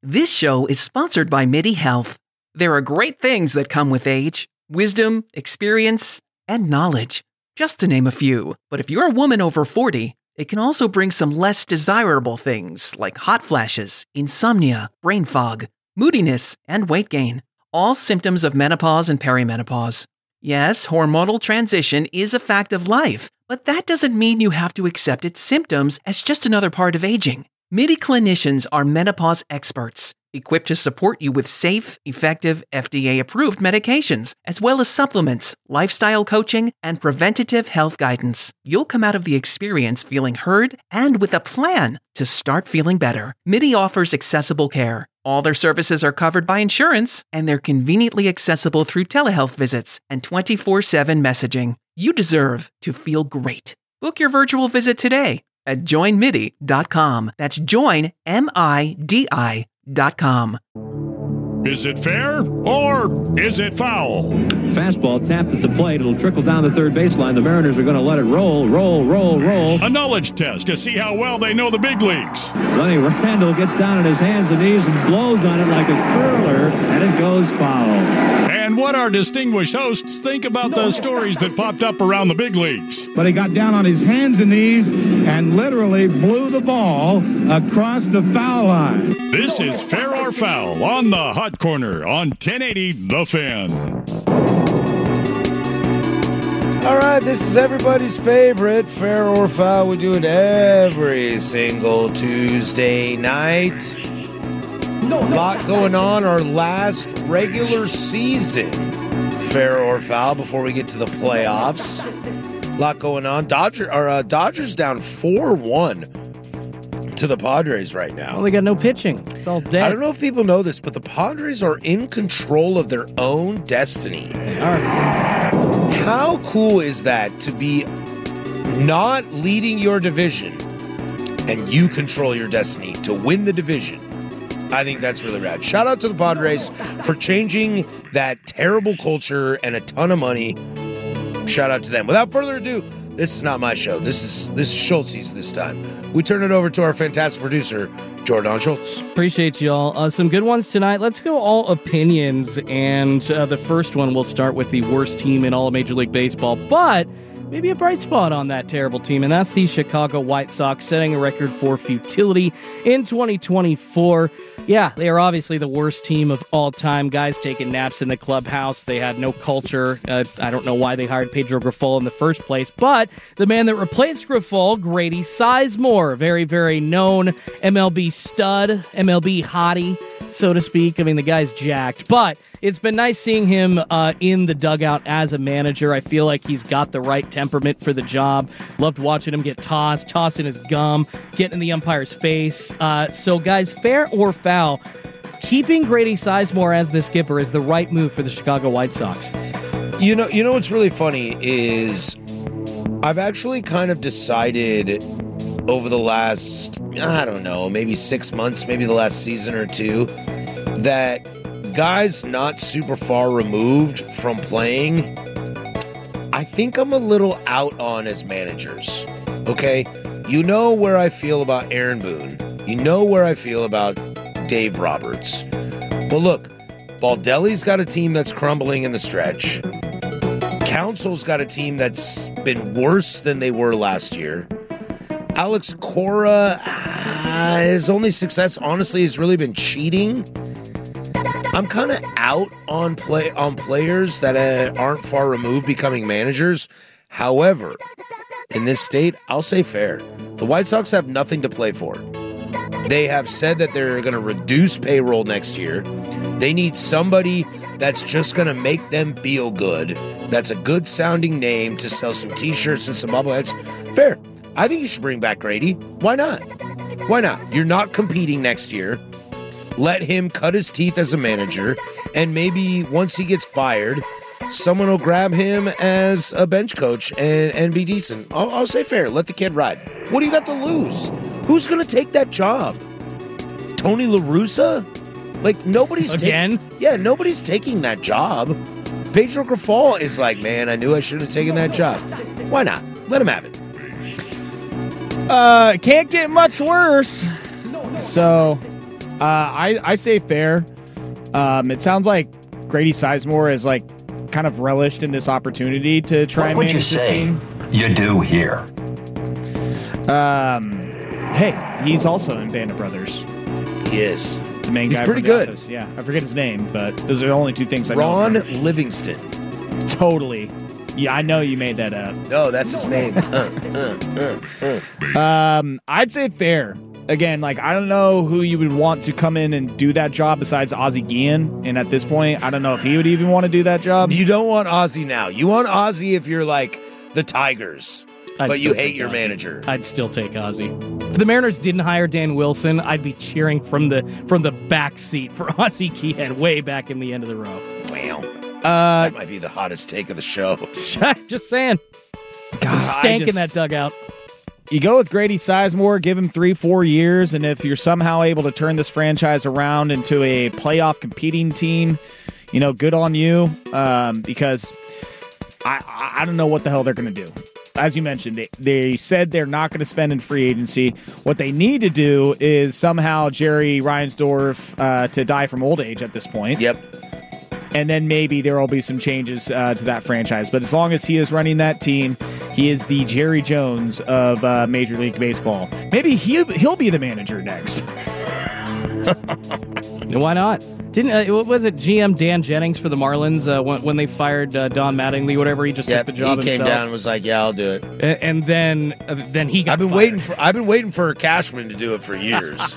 This show is sponsored by MIDI Health. There are great things that come with age: wisdom, experience, and knowledge, just to name a few. But if you're a woman over 40, it can also bring some less desirable things like hot flashes, insomnia, brain fog, moodiness, and weight gain. All symptoms of menopause and perimenopause. Yes, hormonal transition is a fact of life, but that doesn't mean you have to accept its symptoms as just another part of aging. MIDI clinicians are menopause experts, equipped to support you with safe, effective, FDA-approved medications, as well as supplements, lifestyle coaching, and preventative health guidance. You'll come out of the experience feeling heard and with a plan to start feeling better. MIDI offers accessible care. All their services are covered by insurance, and they're conveniently accessible through telehealth visits and 24/7 messaging. You deserve to feel great. Book your virtual visit today at joinmidi.com. That's joinmidi.com. Is it fair or is it foul? Fastball tapped at the plate. It'll trickle down the third baseline. The Mariners are going to let it roll. A knowledge test to see how well they know the big leagues. Lenny Randle gets down on his hands and knees and blows on it like a curler, and it goes foul. And what our distinguished hosts think about the stories that popped up around the big leagues. But he got down on his hands and knees and literally blew the ball across the foul line. This is Fair or Foul on the Hot Corner on 1080 The Fan. All right, this is everybody's favorite Fair or Foul. We do it every single Tuesday night. A lot going on our last regular season Fair or Foul before we get to the playoffs. A lot going on. Dodgers down 4-1 to the Padres right now. Well, they got no pitching. It's all dead. I don't know if people know this, but the Padres are in control of their own destiny. They are. How cool is that to be not leading your division and you control your destiny to win the division? I think that's really rad. Shout out to the Padres for changing that terrible culture and a ton of money. Shout out to them. Without further ado, this is not my show. This is Schultz's this time. We turn it over to our fantastic producer, Jordan Schultz. Appreciate y'all. Some good ones tonight. Let's go all opinions. And the first one, we'll start with the worst team in all of Major League Baseball, but maybe a bright spot on that terrible team, and that's the Chicago White Sox, setting a record for futility in 2024. Yeah, they are obviously the worst team of all time. Guys taking naps in the clubhouse. They had no culture. I don't know why they hired Pedro Grifol in the first place, but the man that replaced Grifol, Grady Sizemore, very, very known MLB stud, MLB hottie, so to speak. I mean, the guy's jacked, but it's been nice seeing him in the dugout as a manager. I feel like he's got the right temperament for the job. Loved watching him get tossing his gum, getting in the umpire's face. So, guys, fair or foul, keeping Grady Sizemore as the skipper is the right move for the Chicago White Sox. You know what's really funny is I've actually kind of decided over the last, I don't know, maybe 6 months, maybe the last season or two, that guys not super far removed from playing, I think I'm a little out on as managers, okay? You know where I feel about Aaron Boone. You know where I feel about Dave Roberts. But look, Baldelli's got a team that's crumbling in the stretch. Council's got a team that's been worse than they were last year. Alex Cora, his only success, honestly, has really been cheating. I'm kind of out on players that aren't far removed becoming managers. However, in this state, I'll say fair. The White Sox have nothing to play for. They have said that they're going to reduce payroll next year. They need somebody that's just going to make them feel good. That's a good sounding name to sell some t-shirts and some bobbleheads. Fair. I think you should bring back Grady. Why not? Why not? You're not competing next year. Let him cut his teeth as a manager, and maybe once he gets fired, someone will grab him as a bench coach and be decent. I'll say fair. Let the kid ride. What do you got to lose? Who's going to take that job? Tony La Russa? Like, nobody's nobody's taking that job. Pedro Grifol is like, man, I knew I should have taken that job. Why not? Let him have it. Can't get much worse. So I say fair. It sounds like Grady Sizemore is like kind of relished in this opportunity to try and manage this team. You do here. Hey, he's also in Band of Brothers. He is. The main He's guy pretty from The good. Office. Yeah, I forget his name, but those are the only two things I know. Ron Livingston. Totally. Yeah, I know you made that up. No, that's his name. I'd say fair. Again, like, I don't know who you would want to come in and do that job besides Ozzie Guillen. And at this point, I don't know if he would even want to do that job. You don't want Ozzie now. You want Ozzie if you're like the Tigers, but you hate your manager. I'd still take Ozzie. If the Mariners didn't hire Dan Wilson, I'd be cheering from the back seat for Ozzie Guillen way back in the end of the row. Wow. That might be the hottest take of the show. Just saying. Some stank in that dugout. You go with Grady Sizemore, give him 3-4 years, and if you're somehow able to turn this franchise around into a playoff competing team, good on you, because I don't know what the hell they're going to do. As you mentioned, they said they're not going to spend in free agency. What they need to do is somehow Jerry Reinsdorf to die from old age at this point. Yep. And then maybe there will be some changes to that franchise. But as long as he is running that team, he is the Jerry Jones of Major League Baseball. Maybe he'll be the manager next. Why not? What was it, GM Dan Jennings for the Marlins when they fired Don Mattingly, whatever? He just took the job himself. He came down and was like, "Yeah, I'll do it." And then he got. I've been waiting for Cashman to do it for years.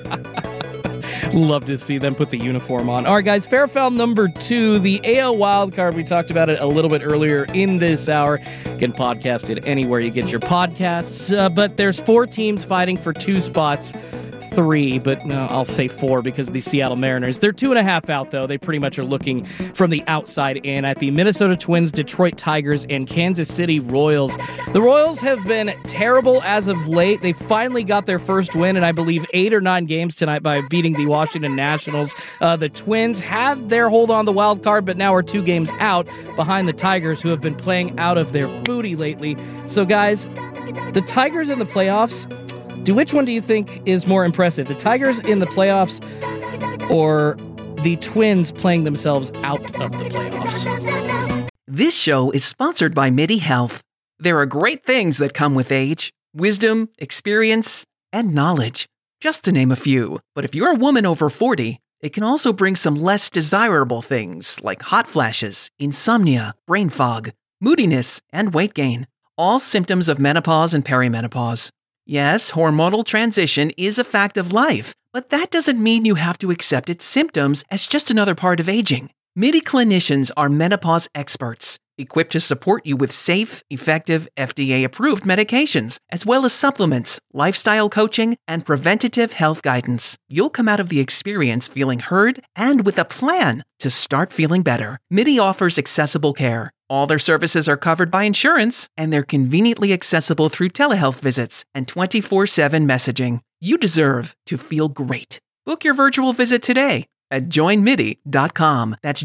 Love to see them put the uniform on. All right, guys, fair foul number 2, the AL wildcard. We talked about it a little bit earlier in this hour. You can podcast it anywhere you get your podcasts. But there's 4 teams fighting for 2 spots. 3, but no, I'll say 4 because of the Seattle Mariners. They're 2.5 out, though. They pretty much are looking from the outside in at the Minnesota Twins, Detroit Tigers, and Kansas City Royals. The Royals have been terrible as of late. They finally got their first win in, I believe, 8 or 9 games tonight by beating the Washington Nationals. The Twins had their hold on the wild card, but now are 2 games out behind the Tigers, who have been playing out of their booty lately. So, guys, the Tigers in the playoffs, which one do you think is more impressive? The Tigers in the playoffs or the Twins playing themselves out of the playoffs? This show is sponsored by MIDI Health. There are great things that come with age, wisdom, experience, and knowledge, just to name a few. But if you're a woman over 40, it can also bring some less desirable things like hot flashes, insomnia, brain fog, moodiness, and weight gain. All symptoms of menopause and perimenopause. Yes, hormonal transition is a fact of life, but that doesn't mean you have to accept its symptoms as just another part of aging. MIDI clinicians are menopause experts, equipped to support you with safe, effective, FDA-approved medications, as well as supplements, lifestyle coaching, and preventative health guidance. You'll come out of the experience feeling heard and with a plan to start feeling better. MIDI offers accessible care. All their services are covered by insurance, and they're conveniently accessible through telehealth visits and 24/7 messaging. You deserve to feel great. Book your virtual visit today at joinmidi.com. That's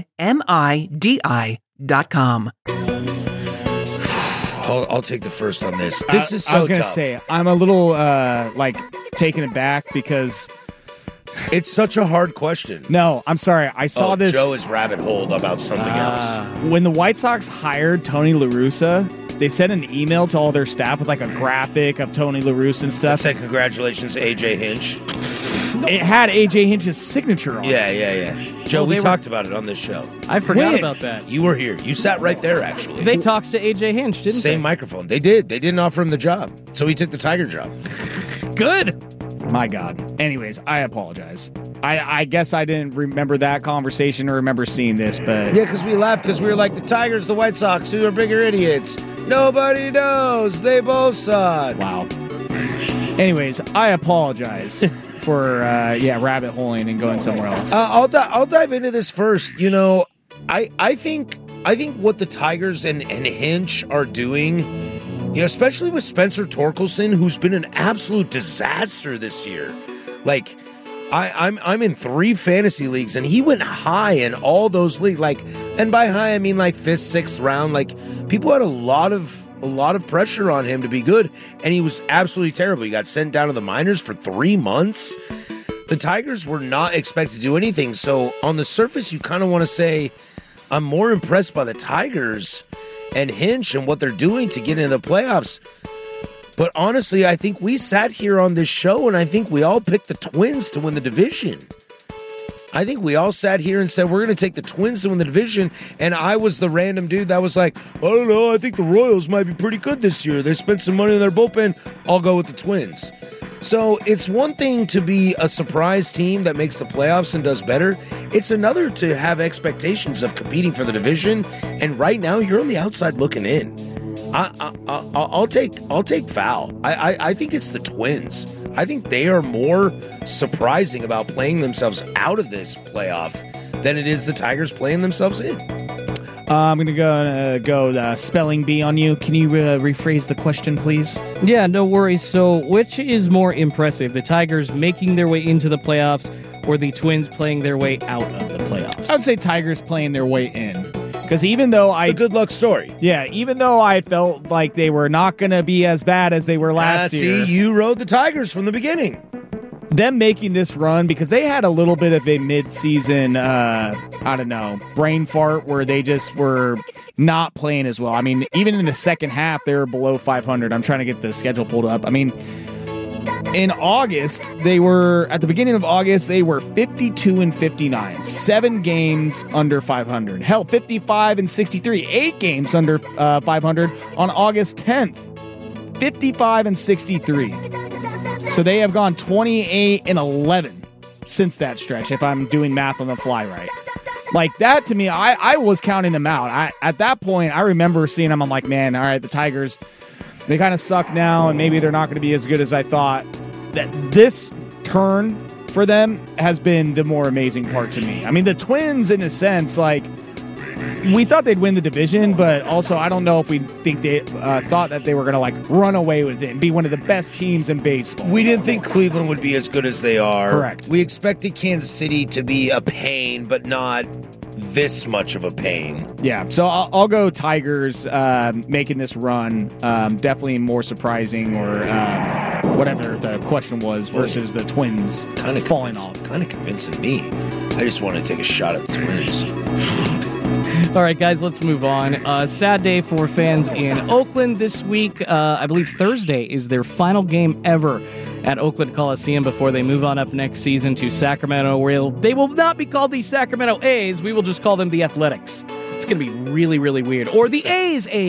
joinmidi.com. I'll take the first on this. This is so tough. I was going to say, I'm a little taken aback because it's such a hard question. No, I'm sorry. I saw this. Joe is rabbit holed about something else. When the White Sox hired Tony La Russa, they sent an email to all their staff with like a graphic of Tony La Russa and stuff. It said, "Congratulations, AJ Hinch." It had AJ Hinch's signature on it. Yeah. Joe, we talked about it on this show. I forgot about that. You were here. You sat right there, actually. They talked to AJ Hinch, didn't they? Same microphone. They did. They didn't offer him the job, so he took the Tiger job. Good. My God. Anyways, I apologize. I guess I didn't remember that conversation or remember seeing this, but... Yeah, because we laughed because we were like, the Tigers, the White Sox, who are bigger idiots? Nobody knows. They both suck. Wow. Anyways, I apologize for, rabbit holing and going somewhere else. I'll dive into this first. I think what the Tigers and Hinch are doing... especially with Spencer Torkelson, who's been an absolute disaster this year. Like, I'm in 3 fantasy leagues, and he went high in all those leagues. Like, and by high, I mean like 5th, 6th round. Like, people had a lot of pressure on him to be good, and he was absolutely terrible. He got sent down to the minors for 3 months. the Tigers were not expected to do anything. So on the surface, you kind of want to say, I'm more impressed by the Tigers and Hinch and what they're doing to get into the playoffs. But honestly, I think we sat here on this show and I think we all picked the Twins to win the division. I think we all sat here and said, we're going to take the Twins to win the division. And I was the random dude that was like, I don't know, I think the Royals might be pretty good this year. They spent some money on their bullpen. I'll go with the Twins. So it's one thing to be a surprise team that makes the playoffs and does better. It's another to have expectations of competing for the division. And right now, you're on the outside looking in. I'll take foul. I think it's the Twins. I think they are more surprising about playing themselves out of this playoff than it is the Tigers playing themselves in. I'm going to go spelling bee on you. Can you rephrase the question, please? Yeah, no worries. So, which is more impressive, the Tigers making their way into the playoffs or the Twins playing their way out of the playoffs? I would say Tigers playing their way in. Because even though a good luck story. Yeah, even though I felt like they were not going to be as bad as they were last year. See, you rode the Tigers from the beginning. Them making this run, because they had a little bit of a mid-season, brain fart where they just were not playing as well. I mean, even in the second half, they were below 500. I'm trying to get the schedule pulled up. I mean, in August, at the beginning of August, they were 52-59, 7 games under 500. Hell, 55-63, 8 games under 500 on August 10th. 55-63. So they have gone 28-11 since that stretch, if I'm doing math on the fly right. Like, that to me, I was counting them out. At that point, I remember seeing them. I'm like, man, all right, the Tigers, they kind of suck now, and maybe they're not going to be as good as I thought. That this turn for them has been the more amazing part to me. I mean, the Twins, in a sense, like, we thought they'd win the division, but also I don't know if we think they thought that they were going to, like, run away with it and be one of the best teams in baseball. We didn't think Cleveland would be as good as they are. Correct. We expected Kansas City to be a pain, but not this much of a pain. Yeah, so I'll go Tigers making this run. Definitely more surprising, or whatever the question was, versus the Twins falling off. Kind of convincing me. I just want to take a shot at the Twins. All right, guys, let's move on. Sad day for fans in Oakland this week. I believe Thursday is their final game ever at Oakland Coliseum before they move on up next season to Sacramento, where they will not be called the Sacramento A's. We will just call them the Athletics. It's going to be really, really weird. Or the A's. The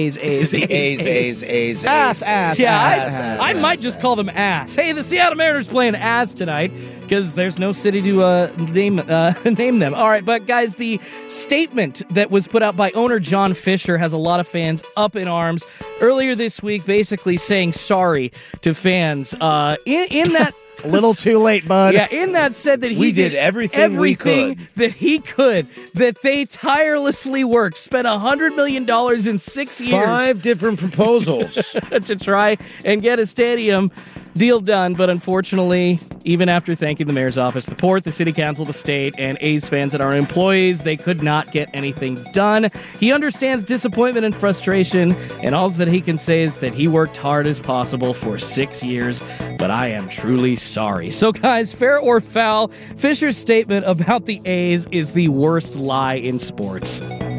A's. Ass. Yeah, I might just call them ass. Hey, the Seattle Mariners playing ass tonight because there's no city to name them. All right, but guys, the statement that was put out by owner John Fisher has a lot of fans up in arms. Earlier this week, basically saying sorry to fans. In that. A little too late, bud. Yeah, in that said that he did everything we could. That he could, that they tirelessly worked, spent $100 million in 6 years. 5 different proposals. to try and get a stadium deal done, but unfortunately, even after thanking the mayor's office, the port, the city council, the state, and A's fans that are employees, they could not get anything done. He understands disappointment and frustration, and all that he can say is that he worked hard as possible for 6 years, but I am truly sorry. So guys, fair or foul, Fisher's statement about the A's is the worst lie in sports.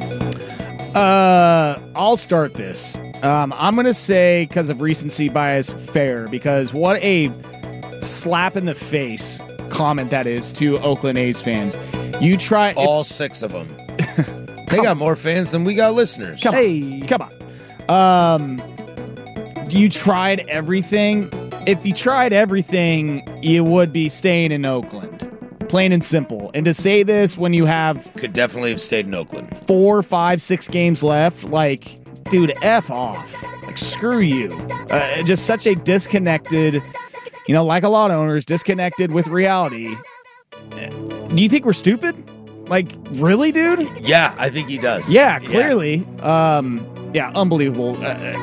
I'll start this. I'm going to say, because of recency bias, fair, because what a slap in the face comment that is to Oakland A's fans. You try all 6 of them. They got more fans than we got listeners. Come on. You tried everything. If you tried everything, you would be staying in Oakland. Plain and simple. And to say this when you have... Could definitely have stayed in Oakland. 4, 5, 6 games left. Like, dude, F off. Like, screw you. Just such a disconnected, like a lot of owners, disconnected with reality. Do you think we're stupid? Like, really, dude? Yeah, I think he does. Yeah, clearly. Yeah, unbelievable.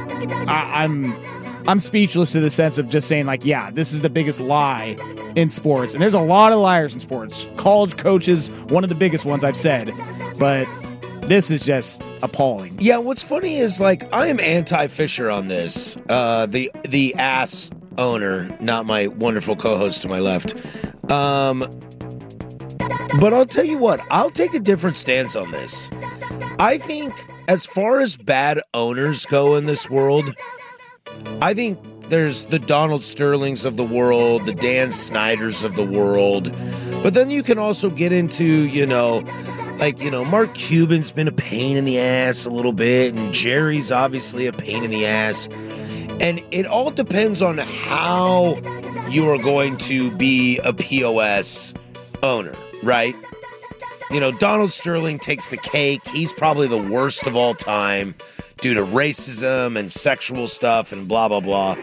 I'm speechless to the sense of just saying, like, yeah, this is the biggest lie in sports. And there's a lot of liars in sports. College coaches, one of the biggest ones I've said. But this is just appalling. Yeah, what's funny is, like, I am anti-Fisher on this. The ass owner, not my wonderful co-host to my left. But I'll tell you what, I'll take a different stance on this. I think as far as bad owners go in this world, I think there's the Donald Sterlings of the world, the Dan Snyders of the world. But then you can also get into, Mark Cuban's been a pain in the ass a little bit, and Jerry's obviously a pain in the ass. And it all depends on how you are going to be a POS owner, right? Donald Sterling takes the cake. He's probably the worst of all time due to racism and sexual stuff and blah, blah, blah.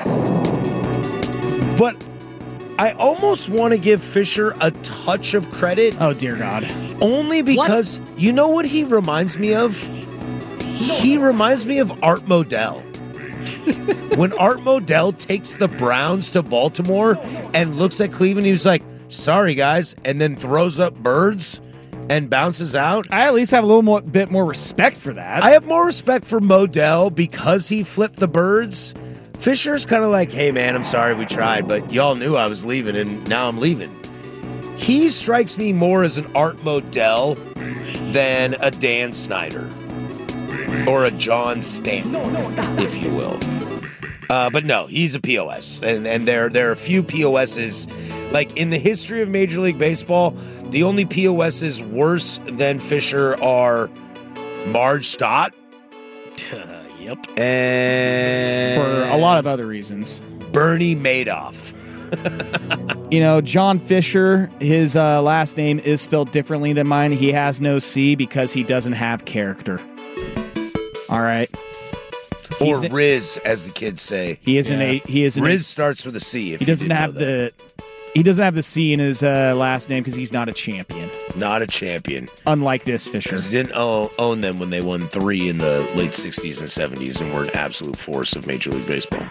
But I almost want to give Fisher a touch of credit. Oh, dear God. Only because, you know what he reminds me of? He reminds me of Art Modell. When Art Modell takes the Browns to Baltimore and looks at Cleveland, he was like, sorry, guys, and then throws up birds and bounces out. I at least have a little bit more respect for that. I have more respect for Modell because he flipped the birds. Fisher's kind of like, hey, man, I'm sorry we tried, but y'all knew I was leaving, and now I'm leaving. He strikes me more as an Art Modell than a Dan Snyder or a John Stanton, if you will. But no, he's a POS, and there are a few POSs. Like, in the history of Major League Baseball, the only POSs worse than Fisher are Marge Stott. Yep. And for a lot of other reasons. Bernie Madoff. John Fisher, his last name is spelled differently than mine. He has no C because he doesn't have character. All right. Or Riz, as the kids say. He isn't Riz starts with a C. If he doesn't have he doesn't have the C in his last name because he's not a champion. Not a champion. Unlike this Fisher. Because he didn't own them when they won 3 in the late 60s and 70s and were an absolute force of Major League Baseball.